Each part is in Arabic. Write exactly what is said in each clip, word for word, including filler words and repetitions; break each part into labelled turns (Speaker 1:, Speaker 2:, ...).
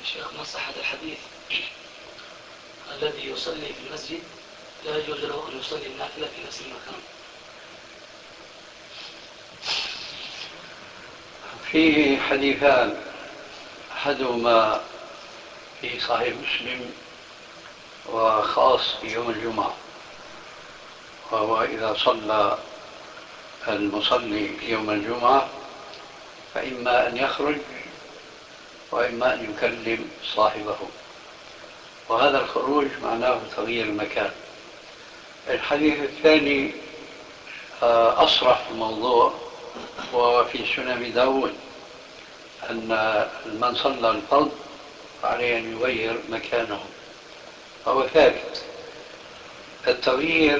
Speaker 1: شيخ، ما صحة الحديث الذي يصلي في المسجد لا يجوز له أن يصلي النافلة في نفس المكان؟
Speaker 2: فيه حديثان، أحدهما في صحيح مسلم وخاص في يوم الجمعة، وهو إذا صلى المصلي يوم الجمعة فإما أن يخرج وإما أن يكلم صاحبه، وهذا الخروج معناه تغيير المكان. الحديث الثاني أصرح في الموضوع، وفي سنن داود أن من صلى الفرض عليه أن يغير مكانه، فهو ثابت. التغيير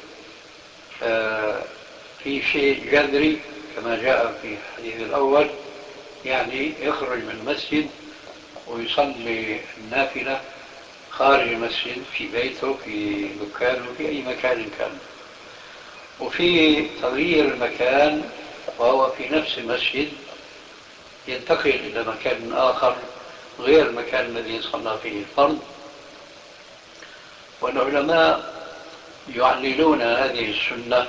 Speaker 2: في شيء جذري كما جاء في الحديث الأول، يعني يخرج من المسجد ويصلي النافلة خارج المسجد في بيته، في دكانه، في أي مكان كان. وفي تغيير المكان وهو في نفس المسجد ينتقل إلى مكان آخر غير المكان الذي صلى فيه الفرض. والعلماء يعللون هذه السنة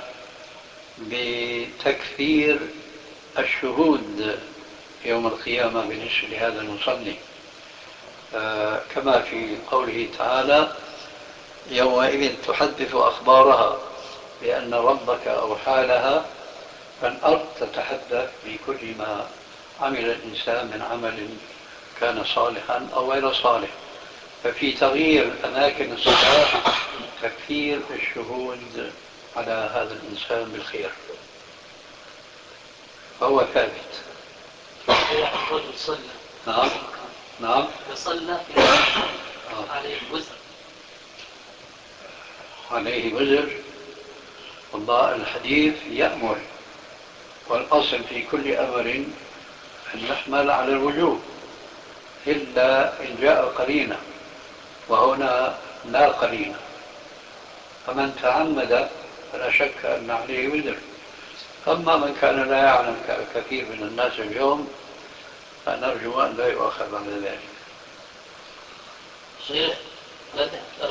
Speaker 2: بتكثير الشهود يوم القيامة بالنسبة لهذا المصلي، آه كما في قوله تعالى: يومئذ تحدث أخبارها بأن ربك أوحى لها، فالأرض تتحدث بكل ما عمل الإنسان من عمل كان صالحا أو غير صالح. ففي تغيير أماكن الصلاة تكثير الشهود على هذا الإنسان بالخير، فهو ثابت.
Speaker 1: الرجل صلى
Speaker 2: نعم نعم
Speaker 1: صلى عليه وزر
Speaker 2: عليه وزر. والله الحديث يأمر، والأصل في كل أمر أن يحمل على الوجوب إلا إن جاء قرينة، وهنا لا قرينة. فمن تعمد فلا شك أن عليه وزر. أما من كان لا يعلم كثير من الناس اليوم فنرجو أن لا يؤخذ على ذلك.
Speaker 1: شيخ